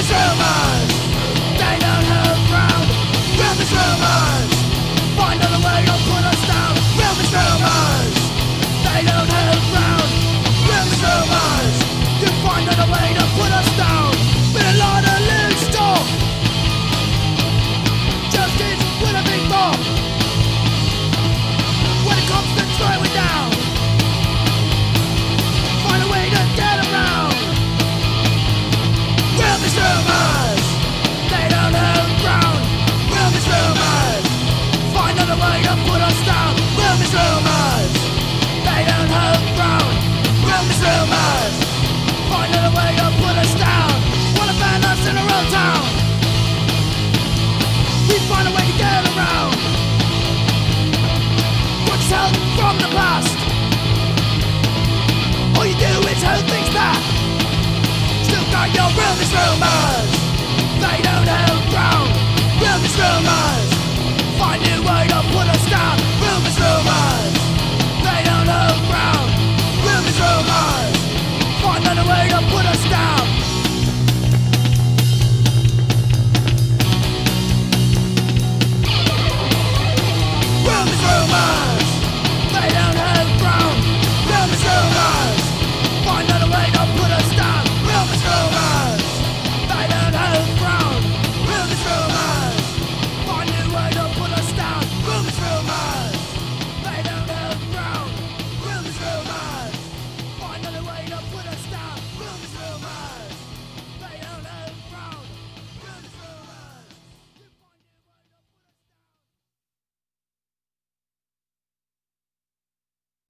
rumors, they don't have ground. Rumors, rumors, find another way to put us down. Rumors, rumors, they don't have ground. Rumors, rumors, you find another way to put us down. Been a lot of loose talk, justice will have been more. When it comes to throwing down, find a way to get around. Rumors, rumors, they don't have ground. Rumors, rumors, find another way to put us down. Rumors, rumors, they don't have ground. Rumors, rumors, find another way to put us down. Wanna ban us in our own town, we find a way to get around. What's held from the past, all you do is hold things back. Still got your rumors, rumors, they